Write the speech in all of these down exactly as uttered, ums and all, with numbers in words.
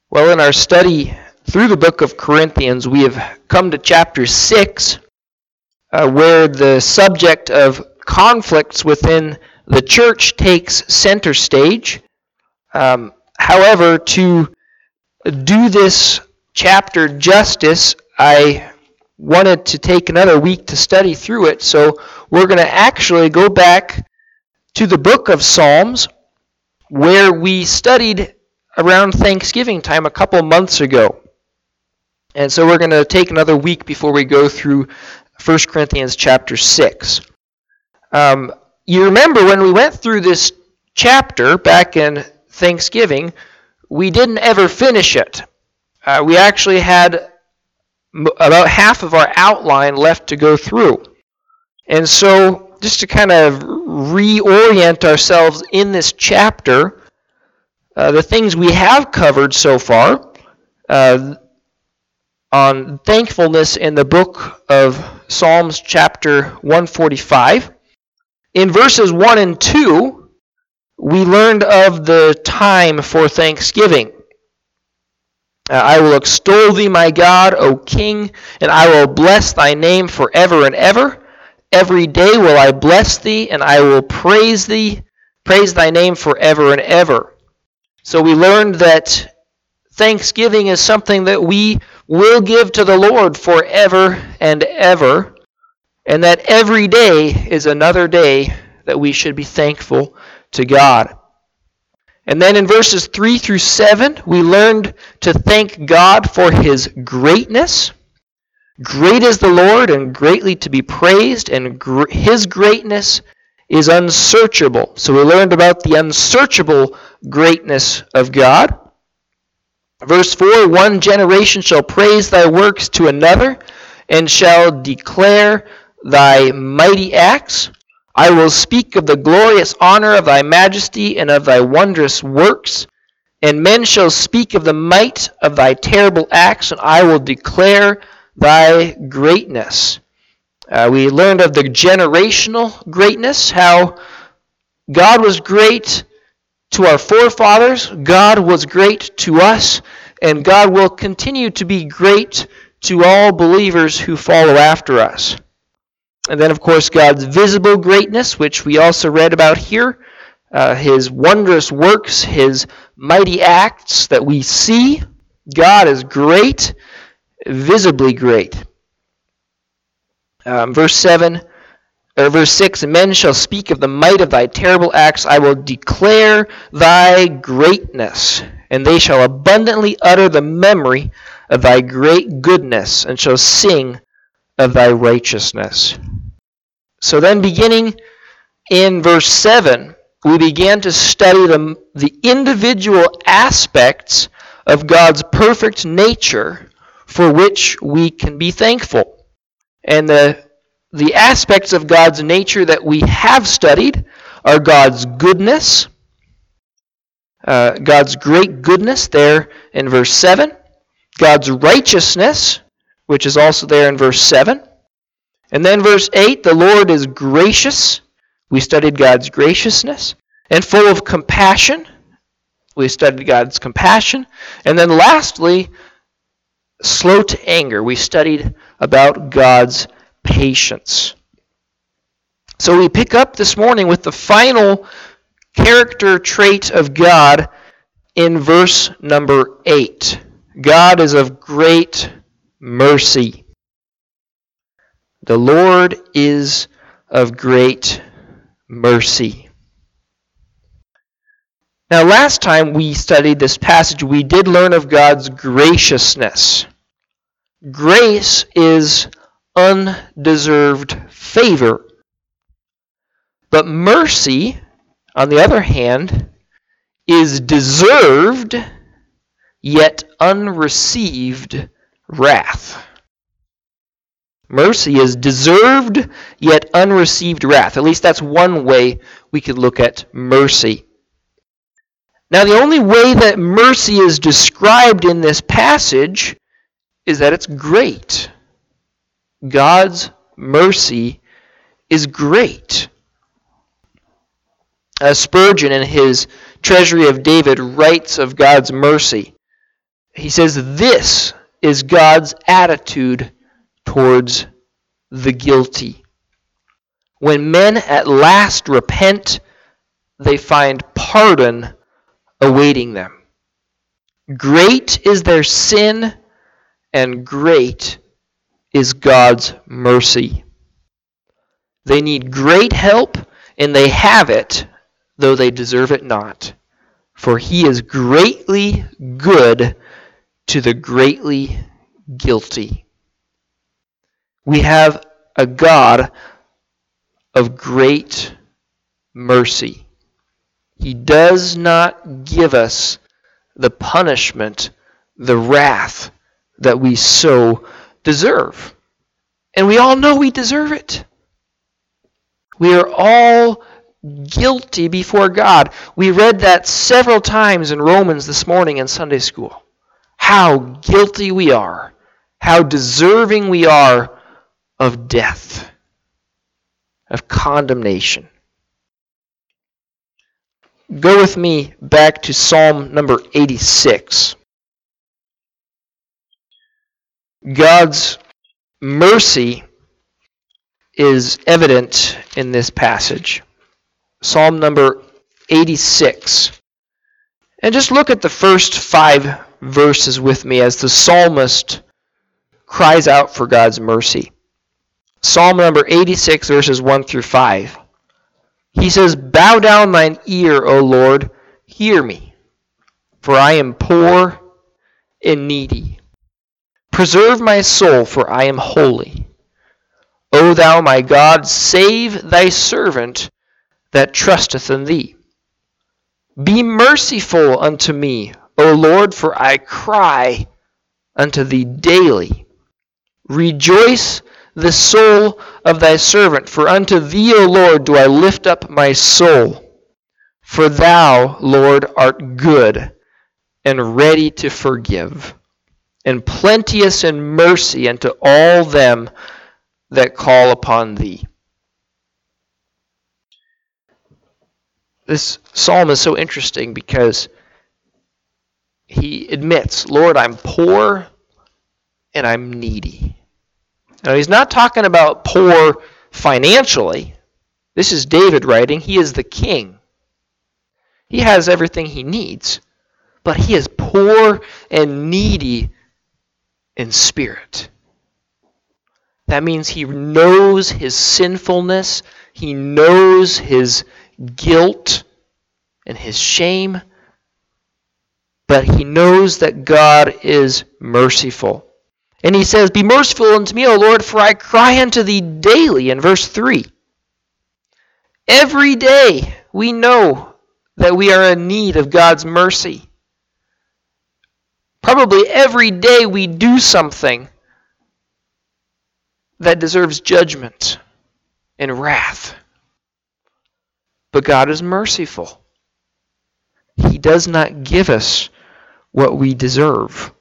Well, in our study through the book of Corinthians, we have come to chapter six, uh, where the subject of conflicts within the church takes center stage. Um, however, to do this chapter justice, I wanted to take another week to study through it, so we're going to actually go back to the book of Psalms, where we studied around Thanksgiving time a couple months ago. And so we're going to take another week before we go through First Corinthians chapter six. Um, you remember when we went through this chapter back in Thanksgiving, we didn't ever finish it. Uh, we actually had m- about half of our outline left to go through. And so just to kind of reorient ourselves in this chapter, Uh, the things we have covered so far uh, on thankfulness in the book of Psalms chapter one forty-five. In verses one and two, we learned of the time for thanksgiving. Uh, I will extol thee, my God, O King, and I will bless thy name forever and ever. Every day will I bless thee, and I will praise thee, praise thy name forever and ever. So we learned that thanksgiving is something that we will give to the Lord forever and ever, and that every day is another day that we should be thankful to God. And then in verses three through seven, we learned to thank God for His greatness. Great is the Lord and greatly to be praised, and gr- His greatness is unsearchable. So we learned about the unsearchable greatness of God. Verse four, one generation shall praise thy works to another, and shall declare thy mighty acts. I will speak of the glorious honor of thy majesty and of thy wondrous works. And men shall speak of the might of thy terrible acts, and I will declare thy greatness. Uh, we learned of the generational greatness, how God was great to our forefathers, God was great to us, and God will continue to be great to all believers who follow after us. And then, of course, God's visible greatness, which we also read about here, uh, His wondrous works, His mighty acts that we see. God is great, visibly great. Um, verse seven, or verse six, men shall speak of the might of thy terrible acts. I will declare thy greatness, and they shall abundantly utter the memory of thy great goodness, and shall sing of thy righteousness. So then, beginning in verse seven, we began to study the, the individual aspects of God's perfect nature for which we can be thankful. And the, the aspects of God's nature that we have studied are God's goodness, uh, God's great goodness there in verse seven, God's righteousness, which is also there in verse seven, and then verse eight, the Lord is gracious. We studied God's graciousness, and full of compassion. We studied God's compassion. And then lastly, slow to anger. We studied about God's patience. So we pick up this morning with the final character trait of God in verse number eight. God is of great mercy. The Lord is of great mercy. Now, last time we studied this passage, we did learn of God's graciousness. Grace is undeserved favor. But mercy, on the other hand, is deserved yet unreceived wrath. Mercy is deserved yet unreceived wrath. At least that's one way we could look at mercy. Now, the only way that mercy is described in this passage is that it's great. God's mercy is great. Uh, Spurgeon, in his Treasury of David, writes of God's mercy. He says this is God's attitude towards the guilty. When men at last repent, they find pardon awaiting them. Great is their sin, and great is God's mercy. They need great help, and they have it, though they deserve it not. For he is greatly good to the greatly guilty. We have a God of great mercy. He does not give us the punishment, the wrath that we so deserve. And we all know we deserve it. We are all guilty before God. We read that several times in Romans this morning in Sunday school. How guilty we are. How deserving we are of death, of condemnation. Go with me back to Psalm number eighty-six. God's mercy is evident in this passage. Psalm number eighty-six. And just look at the first five verses with me as the psalmist cries out for God's mercy. Psalm number eighty-six, verses one through five. He says, "Bow down thine ear, O Lord, hear me, for I am poor and needy. Preserve my soul, for I am holy. O thou my God, save thy servant that trusteth in thee. Be merciful unto me, O Lord, for I cry unto thee daily. Rejoice the soul of thy servant, for unto thee, O Lord, do I lift up my soul. For thou, Lord, art good and ready to forgive, and plenteous in mercy unto all them that call upon thee." This psalm is so interesting because he admits, Lord, I'm poor and I'm needy. Now, he's not talking about poor financially. This is David writing. He is the king. He has everything he needs. But he is poor and needy in spirit. That means he knows his sinfulness. He knows his guilt and his shame. But he knows that God is merciful. And he says, "Be merciful unto me, O Lord, for I cry unto thee daily," in verse three. Every day we know that we are in need of God's mercy. Probably every day we do something that deserves judgment and wrath. But God is merciful. He does not give us what we deserve.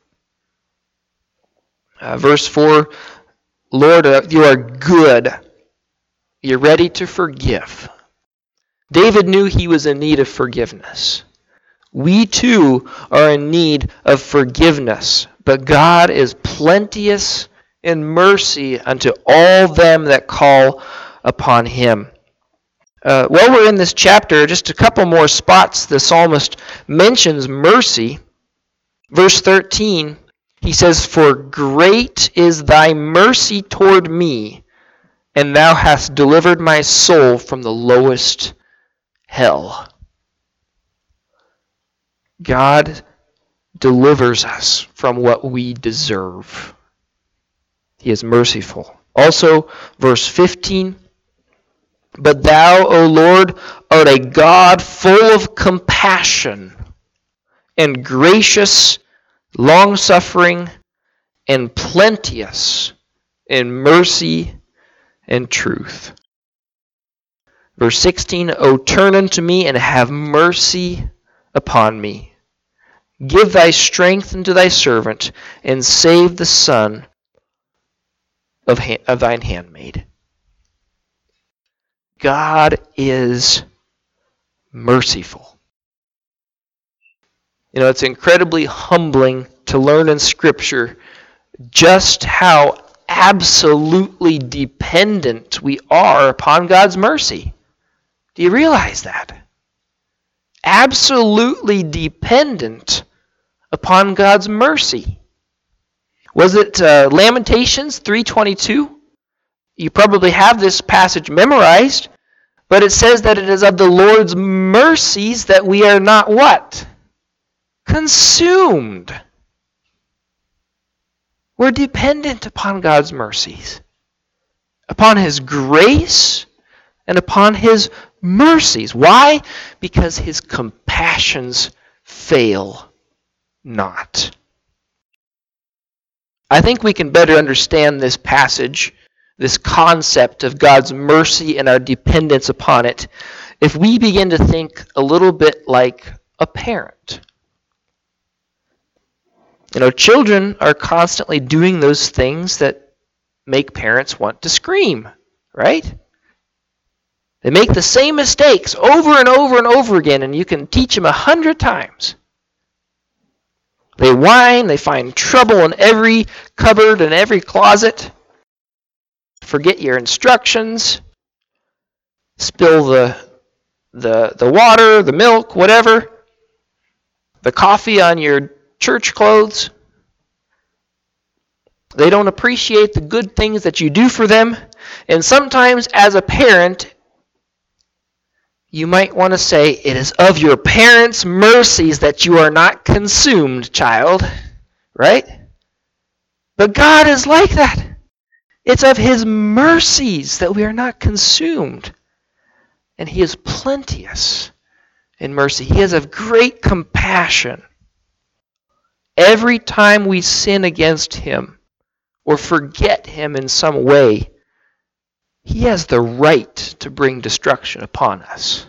Uh, verse four, Lord, uh, you are good. You're ready to forgive. David knew he was in need of forgiveness. We too are in need of forgiveness. But God is plenteous in mercy unto all them that call upon him. Uh, while we're in this chapter, just a couple more spots the psalmist mentions mercy. Verse thirteen, he says, "For great is thy mercy toward me, and thou hast delivered my soul from the lowest hell." God delivers us from what we deserve. He is merciful. Also, verse fifteen, "But thou, O Lord, art a God full of compassion and gracious, long-suffering, and plenteous in mercy and truth." Verse sixteen, "O turn unto me and have mercy upon me. Give thy strength unto thy servant, and save the son of, ha- of thine handmaid." God is merciful. You know, it's incredibly humbling to learn in Scripture just how absolutely dependent we are upon God's mercy. Do you realize that? Absolutely dependent upon God's mercy. Was it uh, Lamentations three twenty-two? You probably have this passage memorized, but it says that it is of the Lord's mercies that we are not what? Consumed. We're dependent upon God's mercies, upon His grace, and upon His mercies. Why? Because His compassions fail not. I think we can better understand this passage, this concept of God's mercy and our dependence upon it, if we begin to think a little bit like a parent. You know, children are constantly doing those things that make parents want to scream, right? They make the same mistakes over and over and over again, and you can teach them a hundred times. They whine, they find trouble in every cupboard and every closet, forget your instructions, spill the, the, the water, the milk, whatever, the coffee on your church clothes. They don't appreciate the good things that you do for them. And sometimes as a parent, you might want to say, it is of your parents' mercies that you are not consumed, child. Right? But God is like that. It's of His mercies that we are not consumed. And He is plenteous in mercy. He is of great compassion. Every time we sin against Him or forget Him in some way, He has the right to bring destruction upon us.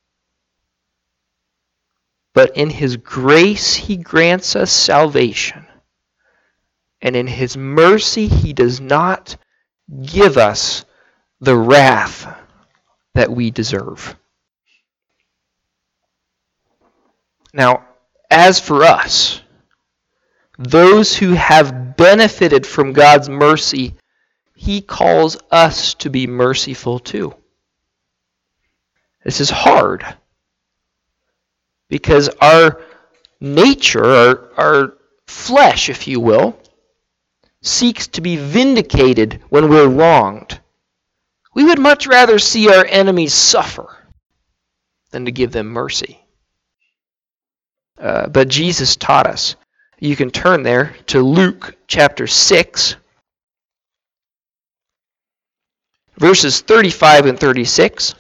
But in His grace, He grants us salvation. And in His mercy, He does not give us the wrath that we deserve. Now, as for us, those who have benefited from God's mercy, He calls us to be merciful too. This is hard because our nature, our, our flesh, if you will, seeks to be vindicated when we're wronged. We would much rather see our enemies suffer than to give them mercy. Uh, but Jesus taught us. You can turn there to Luke chapter six, verses thirty-five and thirty-six.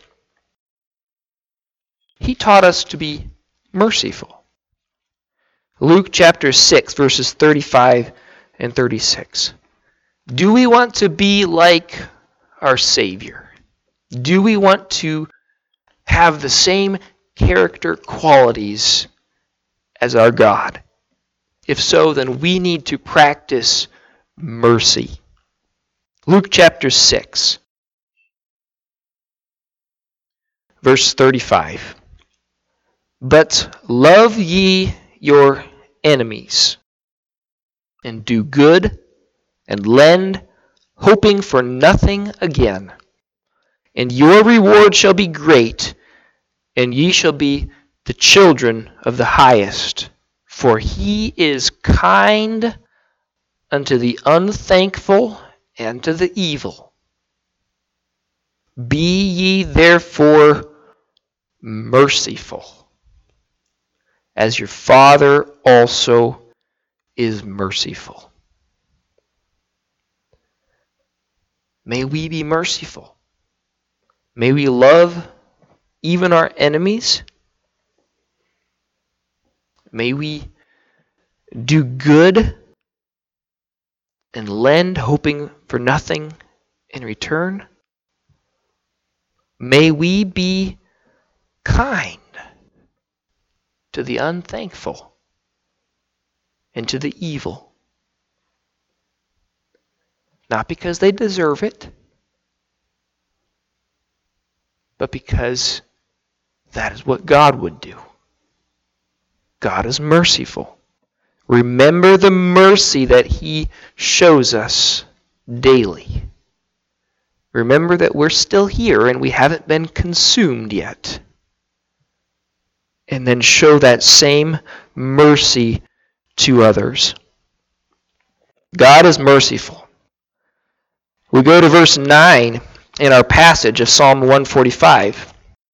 He taught us to be merciful. Luke chapter six, verses thirty-five and thirty-six. Do we want to be like our Savior? Do we want to have the same character qualities as our God? If so, then we need to practice mercy. Luke chapter six, verse thirty-five. But love ye your enemies, and do good, and lend, hoping for nothing again. And your reward shall be great, and ye shall be the children of the highest. For He is kind unto the unthankful and to the evil. Be ye therefore merciful, as your Father also is merciful. May we be merciful. May we love even our enemies. May we do good and lend, hoping for nothing in return. May we be kind to the unthankful and to the evil. Not because they deserve it, but because that is what God would do. God is merciful. Remember the mercy that He shows us daily. Remember that we're still here and we haven't been consumed yet. And then show that same mercy to others. God is merciful. We go to verse nine in our passage of Psalm one forty-five.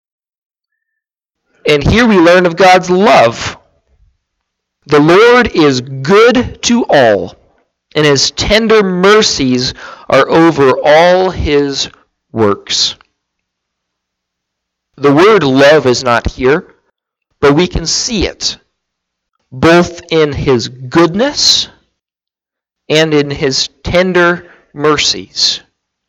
And here we learn of God's love. The Lord is good to all, and His tender mercies are over all His works. The word love is not here, but we can see it, both in His goodness and in His tender mercies.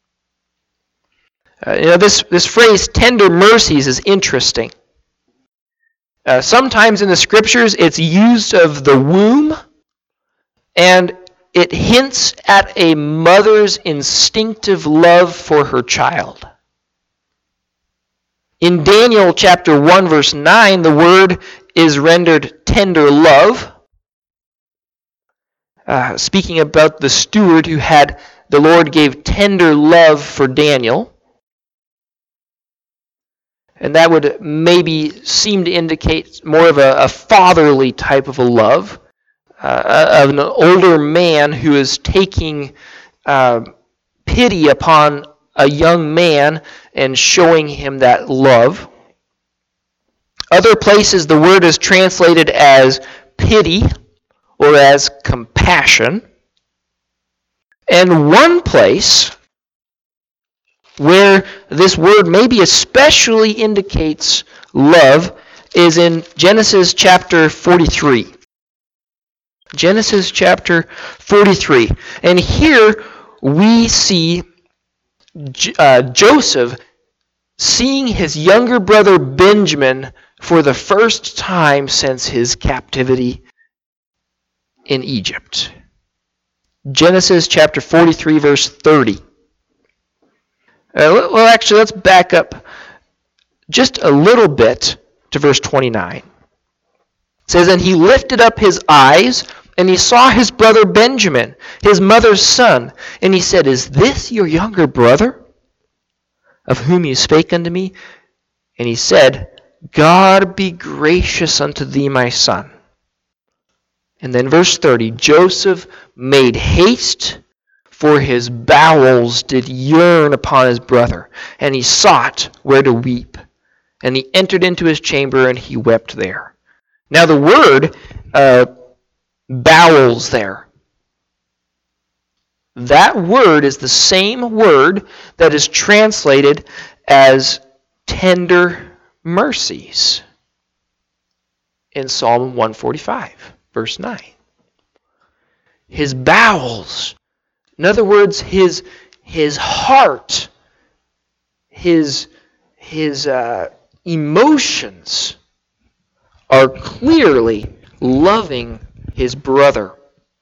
Uh, you know, this, this phrase, tender mercies, is interesting. Uh, sometimes in the Scriptures it's used of the womb, and it hints at a mother's instinctive love for her child. In Daniel chapter one verse nine, the word is rendered tender love, uh, speaking about the steward who had, the Lord gave tender love for Daniel. And that would maybe seem to indicate more of a, a fatherly type of a love, uh, of an older man who is taking uh, pity upon a young man and showing him that love. Other places the word is translated as pity or as compassion. And one place where this word maybe especially indicates love is in Genesis chapter forty-three. Genesis chapter forty-three. And here we see uh, Joseph seeing his younger brother Benjamin for the first time since his captivity in Egypt. Genesis chapter forty-three, verse thirty. Uh, well, actually, let's back up just a little bit to verse twenty-nine. It says, And he lifted up his eyes, and he saw his brother Benjamin, his mother's son. And he said, Is this your younger brother, of whom you spake unto me? And he said, God be gracious unto thee, my son. And then verse thirty, Joseph made haste, for his bowels did yearn upon his brother, and he sought where to weep. And he entered into his chamber, and he wept there. Now the word uh, bowels there, that word is the same word that is translated as tender mercies in Psalm one forty-five, verse nine. His bowels, in other words, his his heart, his his uh, emotions are clearly loving his brother.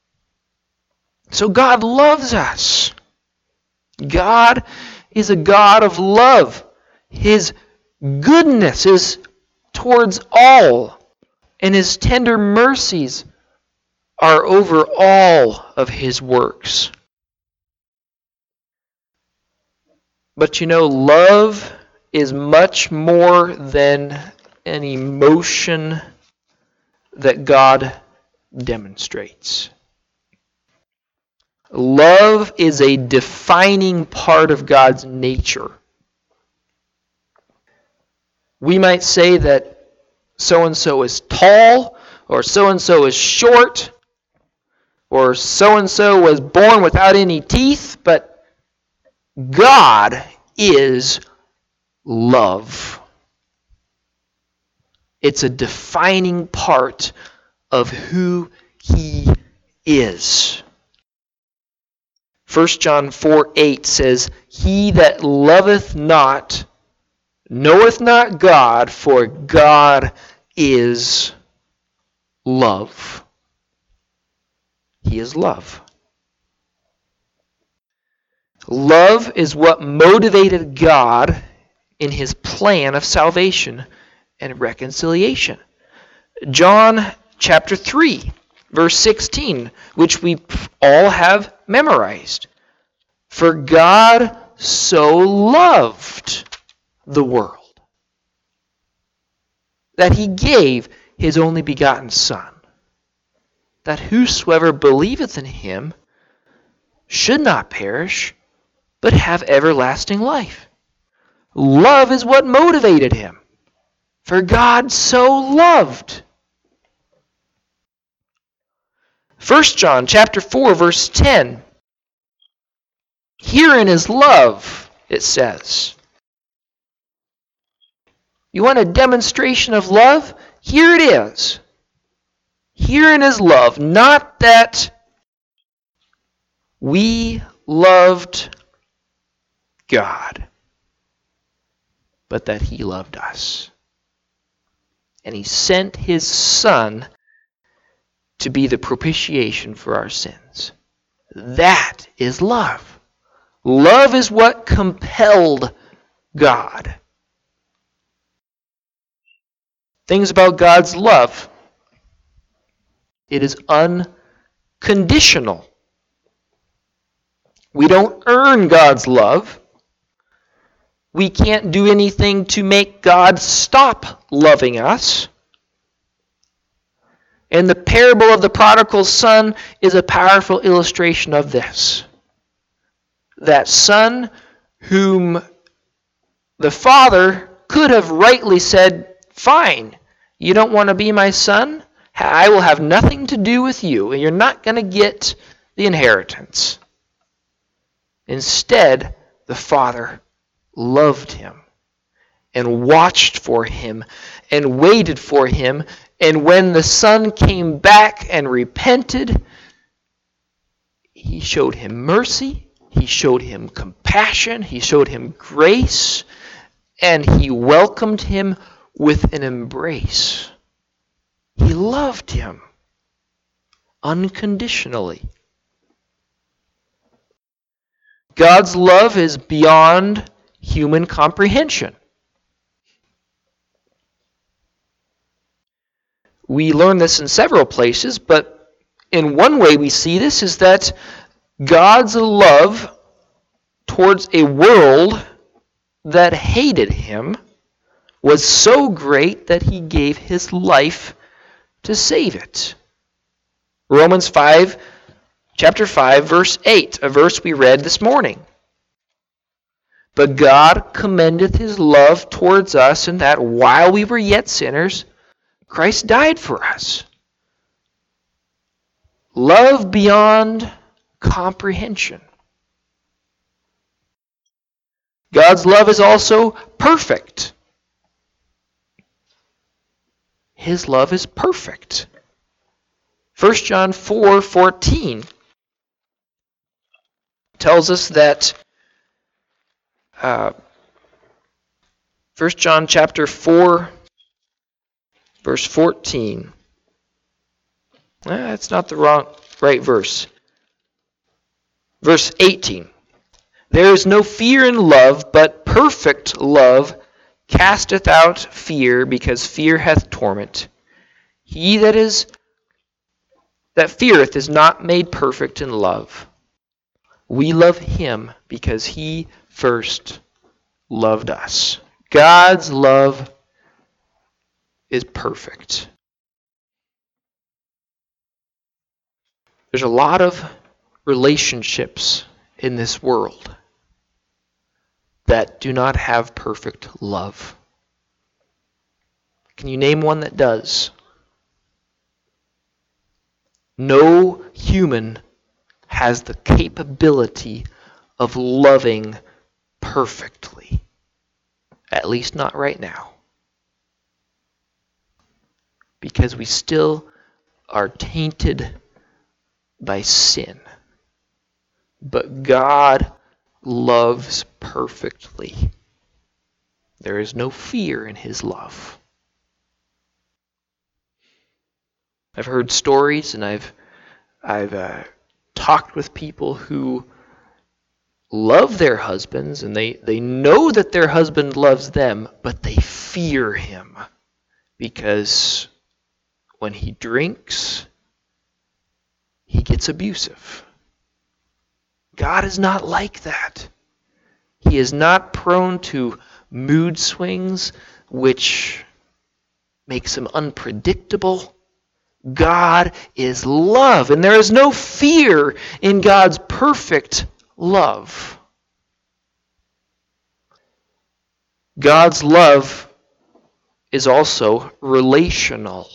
So God loves us. God is a God of love. His goodness is towards all, and His tender mercies are over all of His works. But you know, love is much more than an emotion that God demonstrates. Love is a defining part of God's nature. We might say that so-and-so is tall, or so-and-so is short, or so-and-so was born without any teeth, but God is love. It's a defining part of who He is. First John four eight says, He that loveth not knoweth not God, for God is love. He is love. Love is what motivated God in His plan of salvation and reconciliation. John chapter three Verse sixteen, which we all have memorized. For God so loved the world that he gave his only begotten Son, that whosoever believeth in him should not perish, but have everlasting life. Love is what motivated him. For God so loved. First John chapter four, verse ten. Herein is love, it says. You want a demonstration of love? Here it is. Herein is love, not that we loved God, but that he loved us. And he sent his Son to be the propitiation for our sins. That is love. Love is what compelled God. Things about God's love. It is unconditional. We don't earn God's love. We can't do anything to make God stop loving us. And the parable of the prodigal son is a powerful illustration of this. That son whom the father could have rightly said, fine, you don't want to be my son? I will have nothing to do with you, and you're not going to get the inheritance. Instead, the father loved him and watched for him and waited for him. And when the son came back and repented, he showed him mercy. He showed him compassion. He showed him grace. And he welcomed him with an embrace. He loved him unconditionally. God's love is beyond human comprehension. We learn this in several places, but in one way we see this is that God's love towards a world that hated him was so great that he gave his life to save it. Romans five, chapter five, verse eight, a verse we read this morning. But God commendeth his love towards us in that while we were yet sinners, Christ died for us. Love beyond comprehension. God's love is also perfect. His love is perfect. First John four fourteen tells us that uh, First John chapter four, verse fourteen. Eh, that's not the wrong right verse. Verse eighteen. There is no fear in love, but perfect love casteth out fear, because fear hath torment. He that is that feareth is not made perfect in love. We love him because he first loved us. God's love is perfect. There's a lot of relationships in this world that do not have perfect love. Can you name one that does? No human has the capability of loving perfectly. At least not right now. Because we still are tainted by sin. But God loves perfectly. There is no fear in his love. I've heard stories and I've I've uh, talked with people who love their husbands and they, they know that their husband loves them, but they fear him because when he drinks, gets abusive. God is not like that. He is not prone to mood swings, which makes him unpredictable. God is love, and there is no fear in God's perfect love. God's love is also relational.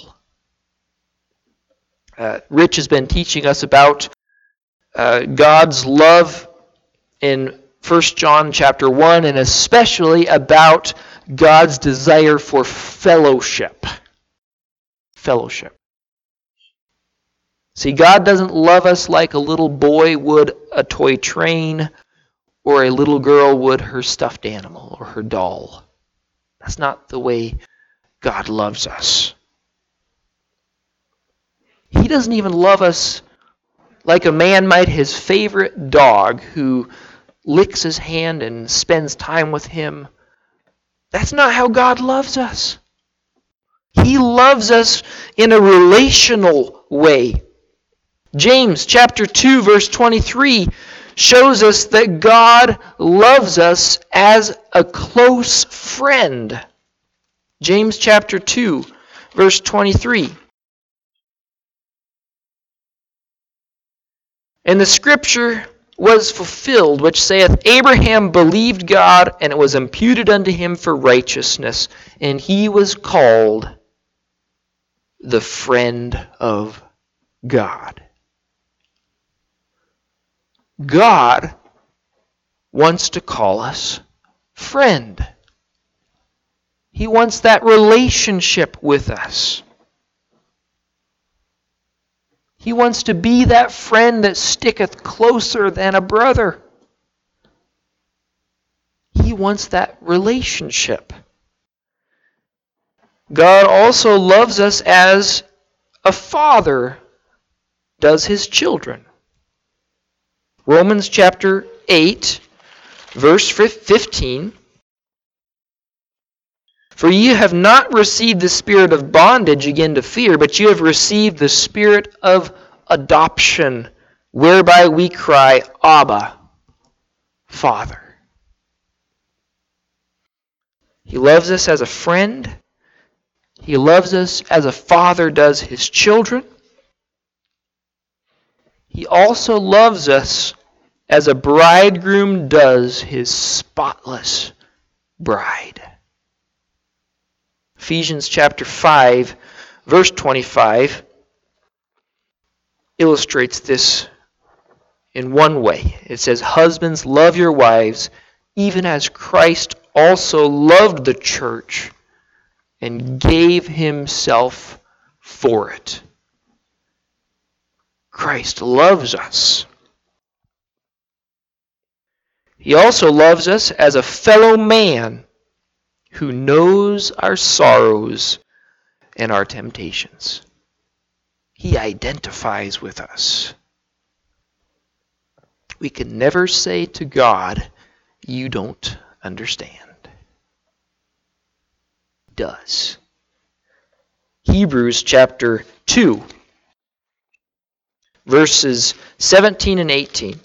Uh, Rich has been teaching us about uh, God's love in First John chapter one, and especially about God's desire for fellowship. Fellowship. See, God doesn't love us like a little boy would a toy train, or a little girl would her stuffed animal or her doll. That's not the way God loves us. He doesn't even love us like a man might his favorite dog who licks his hand and spends time with him. That's not how God loves us. He loves us in a relational way. James chapter two verse twenty-three shows us that God loves us as a close friend. James chapter two verse twenty-three. And the scripture was fulfilled, which saith, Abraham believed God, and it was imputed unto him for righteousness, and he was called the friend of God. God wants to call us friend. He wants that relationship with us. He wants to be that friend that sticketh closer than a brother. He wants that relationship. God also loves us as a father does his children. Romans chapter eight, verse fifteen. For ye have not received the spirit of bondage again to fear, but ye have received the spirit of adoption, whereby we cry, Abba, Father. He loves us as a friend. He loves us as a father does his children. He also loves us as a bridegroom does his spotless bride. Ephesians chapter five, verse twenty-five illustrates this in one way. It says, Husbands, love your wives, even as Christ also loved the church and gave himself for it. Christ loves us. He also loves us as a fellow man who knows our sorrows and our temptations. He identifies with us. We can never say to God, you don't understand. He does. Hebrews chapter two, verses seventeen and eighteen.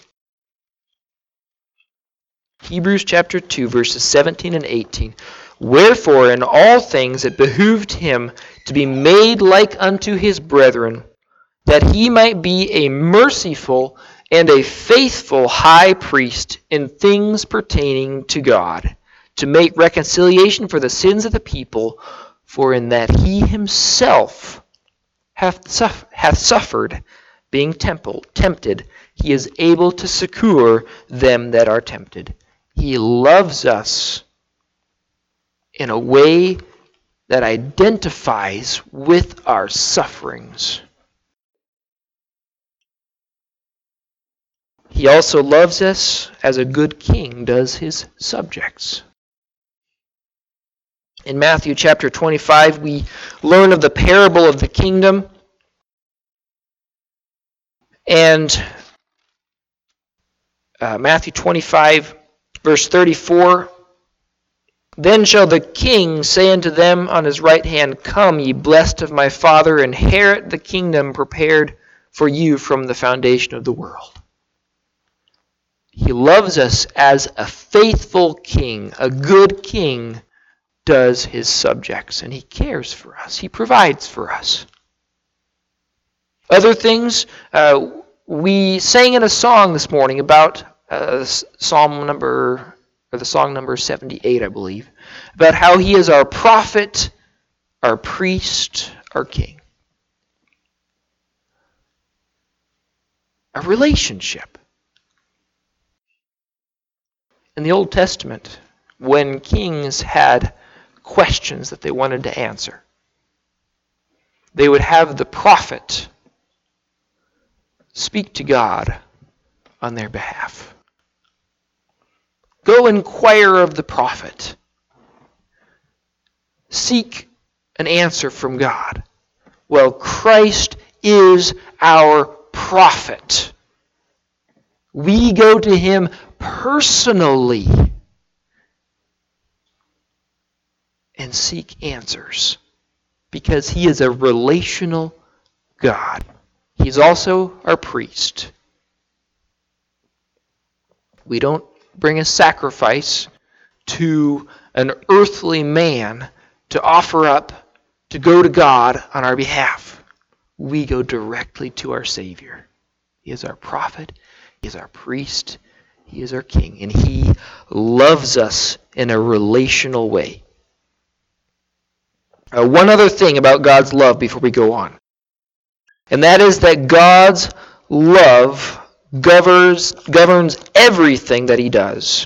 Hebrews chapter two, verses seventeen and eighteen. Wherefore in all things it behooved him to be made like unto his brethren, that he might be a merciful and a faithful high priest in things pertaining to God, to make reconciliation for the sins of the people, for in that he himself hath, suff- hath suffered, being temple, tempted, he is able to succor them that are tempted. He loves us in a way that identifies with our sufferings. He also loves us as a good king does his subjects. In Matthew chapter twenty-five, we learn of the parable of the kingdom. And uh, Matthew twenty-five, verse thirty-four, Then shall the king say unto them on his right hand, Come, ye blessed of my Father, inherit the kingdom prepared for you from the foundation of the world. He loves us as a faithful king, a good king does his subjects, and he cares for us. He provides for us. Other things, uh, we sang in a song this morning about uh, Psalm number, or the song number seventy-eight, I believe, about how he is our prophet, our priest, our king. A relationship. In the Old Testament, when kings had questions that they wanted to answer, they would have the prophet speak to God on their behalf. Go inquire of the prophet. Seek an answer from God. Well, Christ is our prophet. We go to him personally and seek answers because he is a relational God. He's also our priest. We don't bring a sacrifice to an earthly man to offer up to go to God on our behalf. We go directly to our Savior. He is our prophet. He is our priest. He is our king. And he loves us in a relational way. Uh, one other thing about God's love before we go on. And that is that God's love governs, governs everything that he does.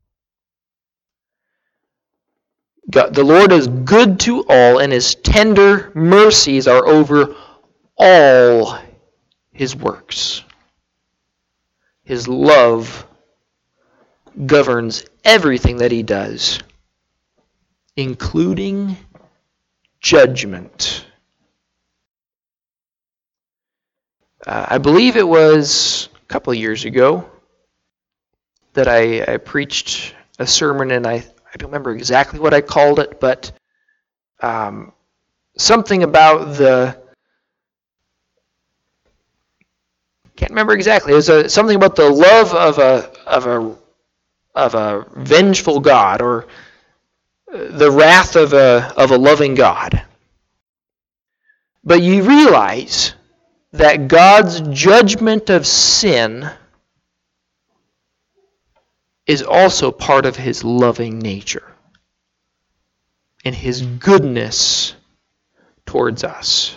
God, the Lord is good to all, and his tender mercies are over all his works. His love governs everything that he does, including judgment. Uh, I believe it was a couple of years ago that I, I preached a sermon, and I, I don't remember exactly what I called it, but um, something about the, can't remember exactly. It was a, something about the love of a of a of a vengeful God, or the wrath of a of a loving God. But you realize that God's judgment of sin is also part of his loving nature and his goodness towards us.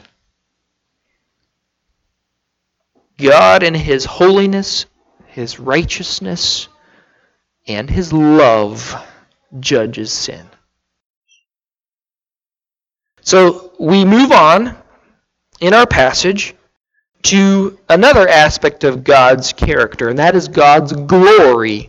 God in his holiness, his righteousness, and his love judges sin. So we move on in our passage to another aspect of God's character, and that is God's glory.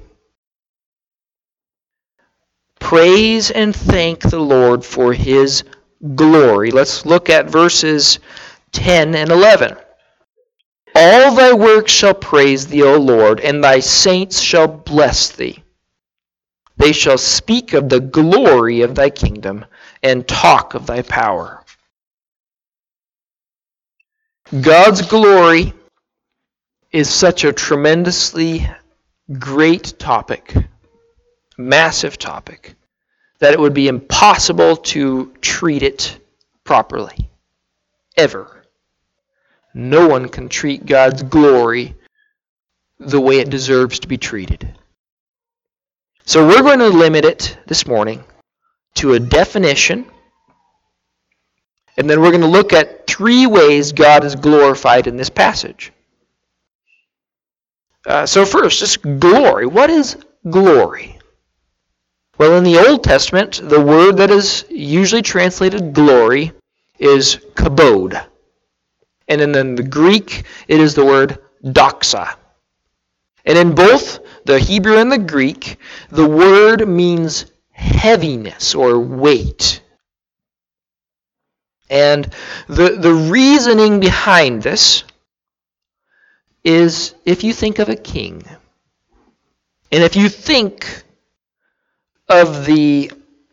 Praise and thank the Lord for his glory. Let's look at verses ten and eleven. All thy works shall praise thee, O Lord, and thy saints shall bless thee. They shall speak of the glory of thy kingdom and talk of thy power. God's glory is such a tremendously great topic, massive topic, that it would be impossible to treat it properly, ever. No one can treat God's glory the way it deserves to be treated. So we're going to limit it this morning to a definition, and then we're going to look at three ways God is glorified in this passage. Uh, so first, just glory. What is glory? Well, in the Old Testament, the word that is usually translated glory is kabod. And in the Greek, it is the word doxa. And in both the Hebrew and the Greek, the word means heaviness or weight. And the, the reasoning behind this is if you think of a king, and if you think of the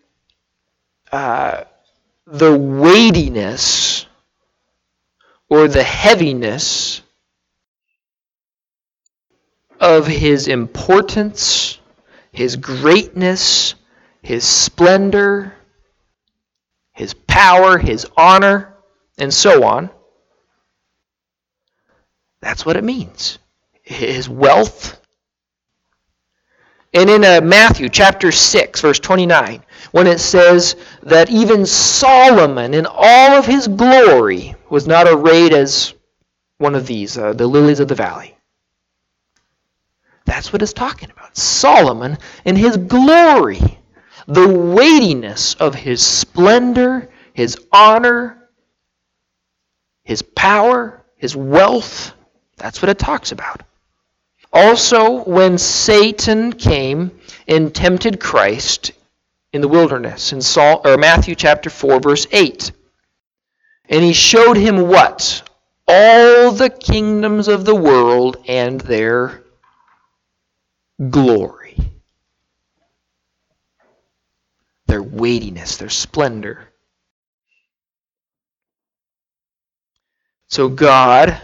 uh, the weightiness or the heaviness of his importance, his greatness, his splendor, his power, his honor, and so on. That's what it means. His wealth. And in uh, Matthew chapter six, verse twenty-nine, when it says that even Solomon in all of his glory was not arrayed as one of these, uh, the lilies of the valley. That's what it's talking about. Solomon in his glory, the weightiness of his splendor, his honor, his power, his wealth. That's what it talks about. Also, when Satan came and tempted Christ in the wilderness, in Saul, or Matthew chapter four, verse eight, and he showed him what? All the kingdoms of the world and their glory, their weightiness, their splendor. So God,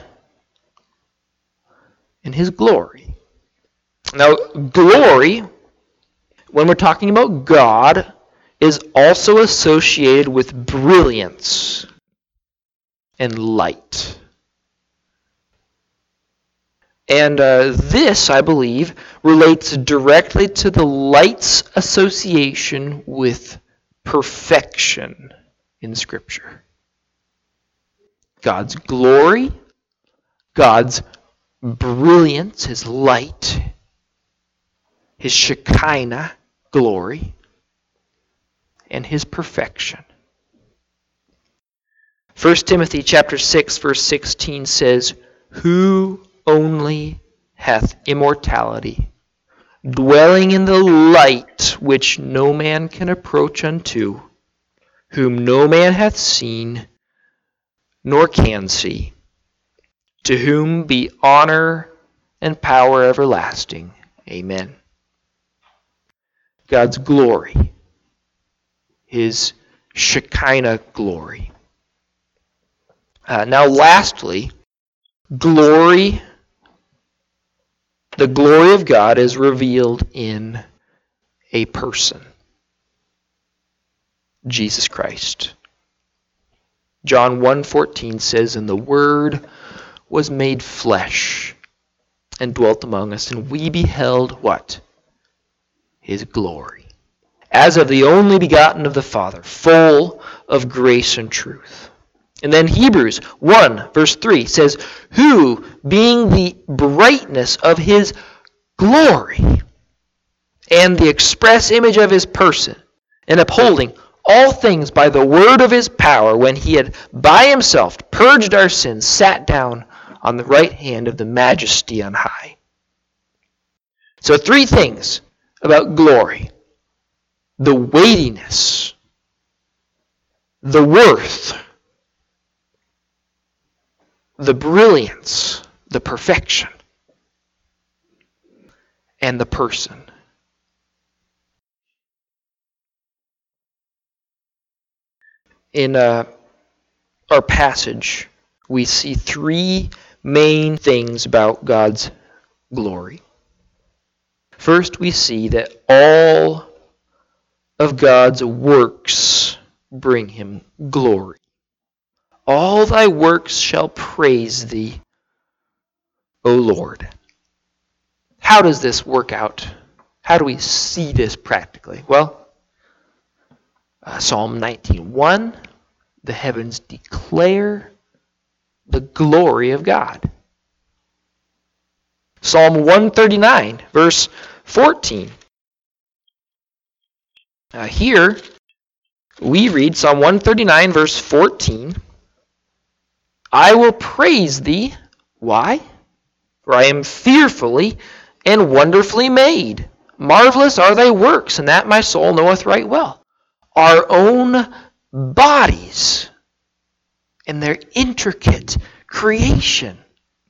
in his glory. Now, glory, when we're talking about God, is also associated with brilliance and light. And uh, this, I believe, relates directly to the light's association with perfection in Scripture. God's glory, God's brilliance, his light, his Shekinah glory, and his perfection. First Timothy chapter six, verse sixteen says, "Who only hath immortality, dwelling in the light which no man can approach unto, whom no man hath seen, nor can see, to whom be honor and power everlasting. Amen." God's glory, his Shekinah glory. Uh, now lastly, glory, the glory of God is revealed in a person, Jesus Christ. John one fourteen says, "And the Word was made flesh and dwelt among us, and we beheld" what? His glory, as of the only begotten of the Father, full of grace and truth. And then Hebrews one, verse three says, "Who, being the brightness of his glory and the express image of his person, and upholding all things by the word of his power, when he had by himself purged our sins, sat down on the right hand of the majesty on high." So three things about glory: the weightiness, the worth, the brilliance, the perfection, and the person. In uh, our passage, we see three main things about God's glory. First, we see that all of God's works bring him glory. "All thy works shall praise thee, O Lord." How does this work out? How do we see this practically? Well, uh, Psalm nineteen one, "The heavens declare the glory of God." Psalm one thirty-nine, verse fourteen. Uh, here, we read Psalm one thirty-nine, verse fourteen. "I will praise thee." Why? "For I am fearfully and wonderfully made. Marvelous are thy works, and that my soul knoweth right well." Our own bodies and their intricate creation.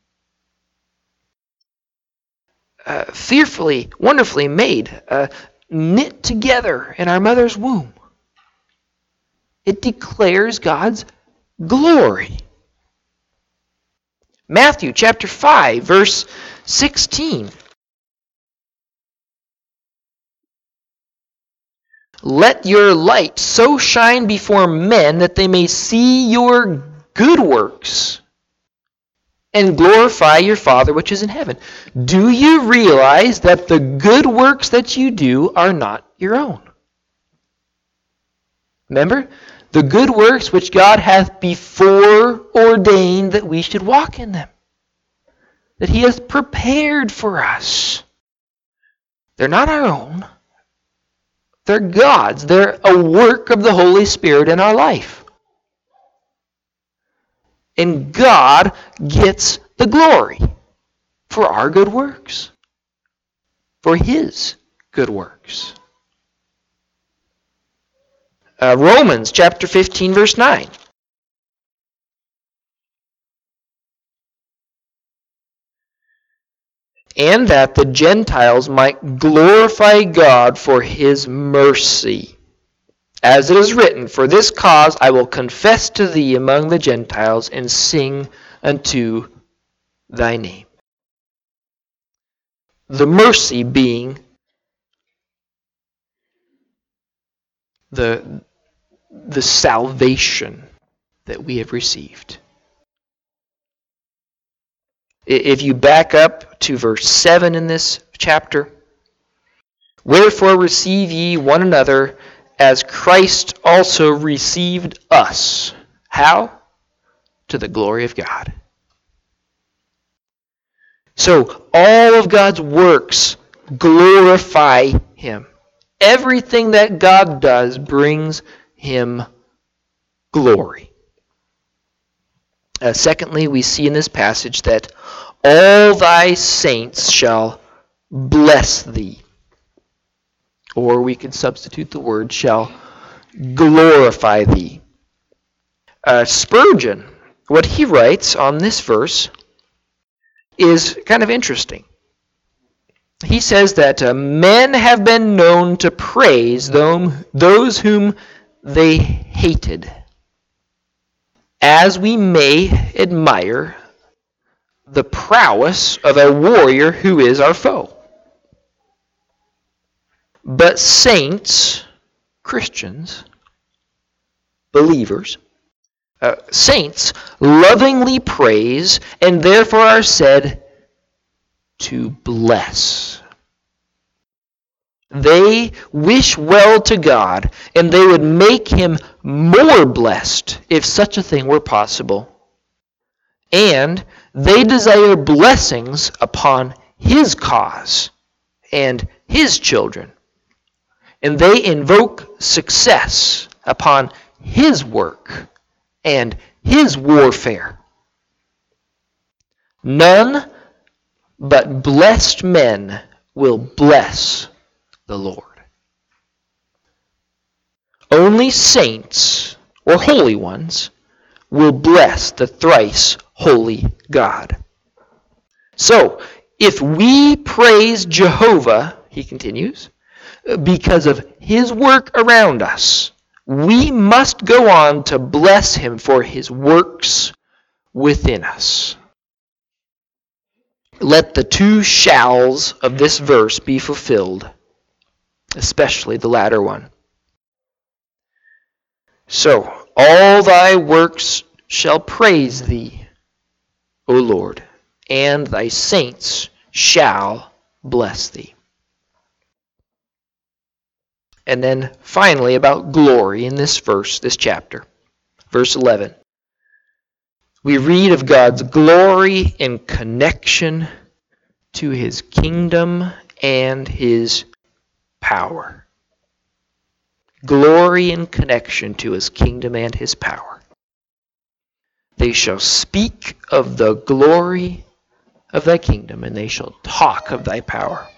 Uh, fearfully, wonderfully made, uh, knit together in our mother's womb. It declares God's glory. Matthew chapter five, verse sixteen. Let your light so shine before men that they may see your good works and glorify your Father which is in heaven. Do you realize that the good works that you do are not your own? Remember? The good works which God hath before ordained that we should walk in them. That He has prepared for us. They're not our own. They're God's. They're a work of the Holy Spirit in our life. And God gets the glory for our good works. For His good works. Uh, Romans chapter fifteen, verse nine. And that the Gentiles might glorify God for His mercy. As it is written, for this cause I will confess to thee among the Gentiles, and sing unto thy name. The mercy being the, the salvation that we have received. If you back up to verse seven in this chapter, wherefore receive ye one another as Christ also received us. How? To the glory of God. So all of God's works glorify Him. Everything that God does brings Him glory. Uh, secondly, we see in this passage that all thy saints shall bless thee. Or we could substitute the word shall glorify thee. Uh, Spurgeon, what he writes on this verse is kind of interesting. He says that uh, men have been known to praise them, those whom they hated, as we may admire the prowess of a warrior who is our foe. But saints, Christians, believers, uh, saints lovingly praise and therefore are said to bless. They wish well to God, and they would make Him more blessed if such a thing were possible. And they desire blessings upon His cause and His children. And they invoke success upon His work and His warfare. None but blessed men will bless the Lord. Only saints or holy ones will bless the thrice holy God. So, if we praise Jehovah, he continues, because of His work around us, we must go on to bless Him for His works within us. Let the two shalls of this verse be fulfilled, especially the latter one. So, all thy works shall praise thee, O Lord, and thy saints shall bless thee. And then finally about glory in this verse, this chapter. Verse eleven. We read of God's glory in connection to His kingdom and His power. Glory in connection to His kingdom and His power. They shall speak of the glory of thy kingdom, and they shall talk of thy power.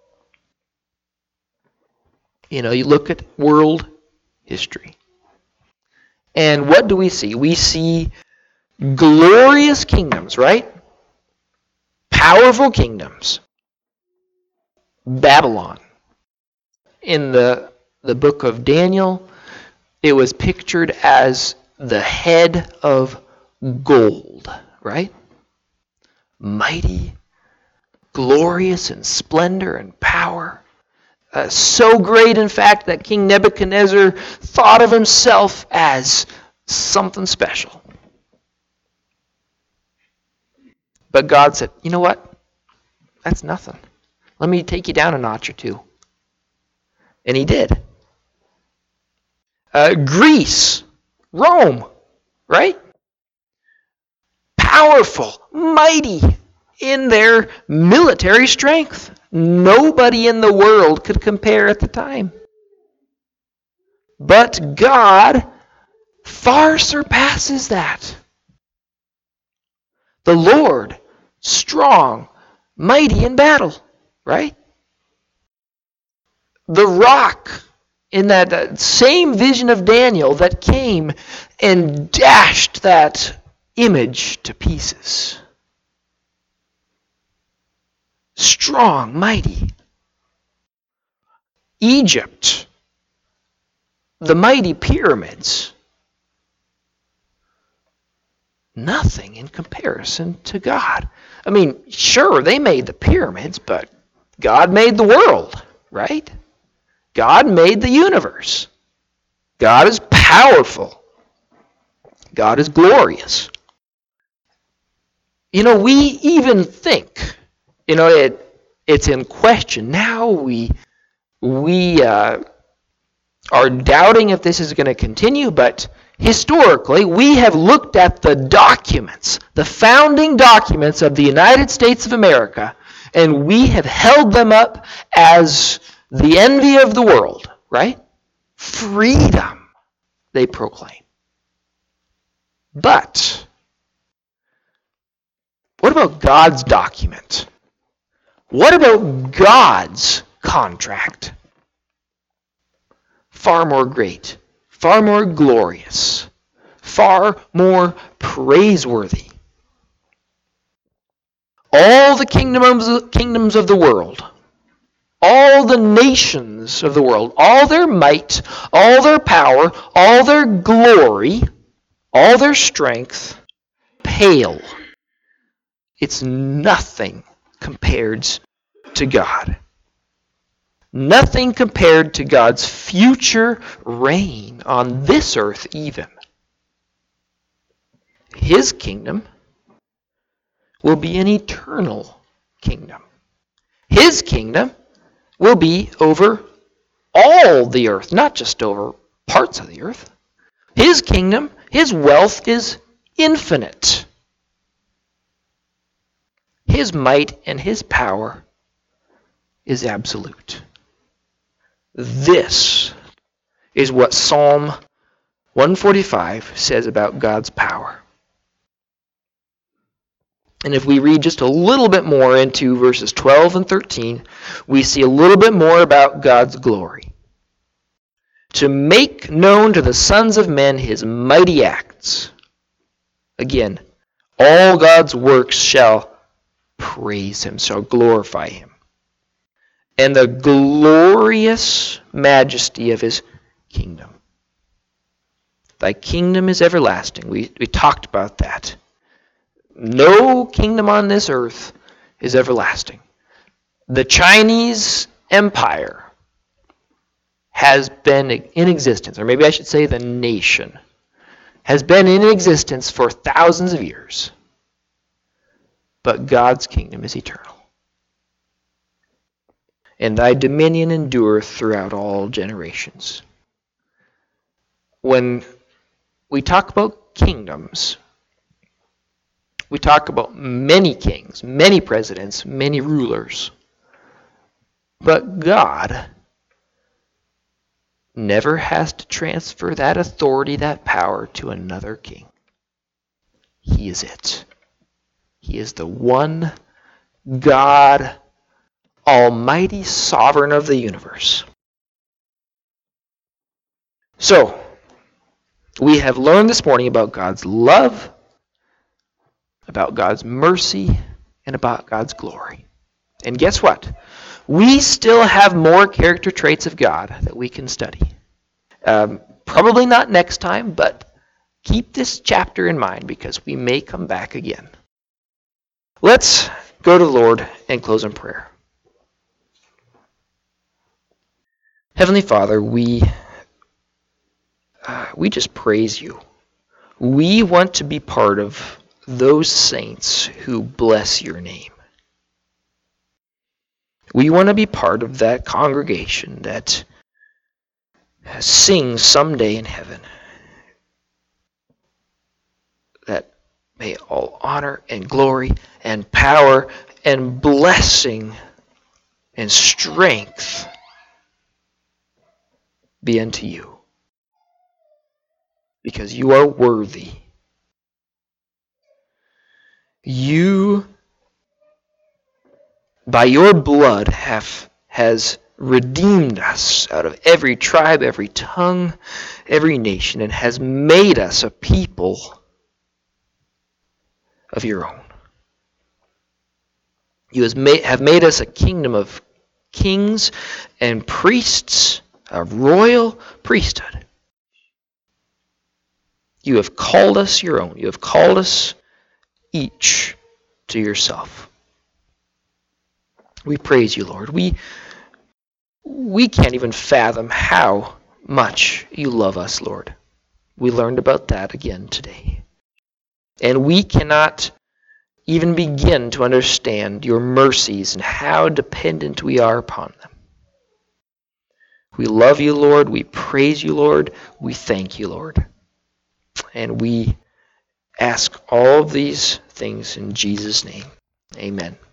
You know, you look at world history. And what do we see? We see glorious kingdoms, right? Powerful kingdoms. Babylon. In the, the book of Daniel, it was pictured as the head of gold, right? Mighty, glorious in splendor and power. Uh, so great, in fact, that King Nebuchadnezzar thought of himself as something special. But God said, you know what? That's nothing. Let me take you down a notch or two. And he did. Uh, Greece, Rome, right? Powerful, mighty in their military strength. Nobody in the world could compare at the time. But God far surpasses that. The Lord, strong, mighty in battle, right? The rock in that, that same vision of Daniel that came and dashed that image to pieces. Strong, mighty. Egypt, the mighty pyramids, nothing in comparison to God. I mean, sure, they made the pyramids, but God made the world, right? God made the universe. God is powerful. God is glorious. You know, we even think, you know, it it's in question. Now we we uh, are doubting if this is going to continue, but historically, we have looked at the documents, the founding documents of the United States of America, and we have held them up as the envy of the world, right? Freedom, they proclaim. But what about God's document? What about God's contract? Far more great, far more glorious, far more praiseworthy. All the kingdoms, kingdoms of the world, all the nations of the world, all their might, all their power, all their glory, all their strength, pale. It's nothing compared to God. Nothing compared to God's future reign on this earth even. His kingdom will be an eternal kingdom. His kingdom will be over all the earth, not just over parts of the earth. His kingdom, his wealth is infinite. His might and his power is absolute. This is what Psalm one forty-five says about God's power. And if we read just a little bit more into verses twelve and thirteen, we see a little bit more about God's glory. To make known to the sons of men his mighty acts. Again, all God's works shall praise him, shall glorify him. And the glorious majesty of his kingdom. Thy kingdom is everlasting. We, we talked about that. No kingdom on this earth is everlasting. The Chinese Empire has been in existence, or maybe I should say the nation, has been in existence for thousands of years. But God's kingdom is eternal. And thy dominion endureth throughout all generations. When we talk about kingdoms, we talk about many kings, many presidents, many rulers. But God never has to transfer that authority, that power to another king. He is it. He is the one God, Almighty Sovereign of the universe. So, we have learned this morning about God's love, about God's mercy, and about God's glory. And guess what? We still have more character traits of God that we can study. Um, probably not next time, but keep this chapter in mind because we may come back again. Let's go to the Lord and close in prayer. Heavenly Father, we uh, we just praise you. We want to be part of those saints who bless your name. We want to be part of that congregation that sings someday in heaven, that may all honor and glory and power and blessing and strength be unto you, because you are worthy. You, by your blood, have has redeemed us out of every tribe, every tongue, every nation, and has made us a people of your own. You have made us a kingdom of kings and priests, a royal priesthood. You have called us your own. You have called us each to yourself. We praise you, Lord. We we can't even fathom how much you love us, Lord. We learned about that again today. And we cannot even begin to understand your mercies and how dependent we are upon them. We love you, Lord. We praise you, Lord. We thank you, Lord. And we ask all of these things in Jesus' name. Amen.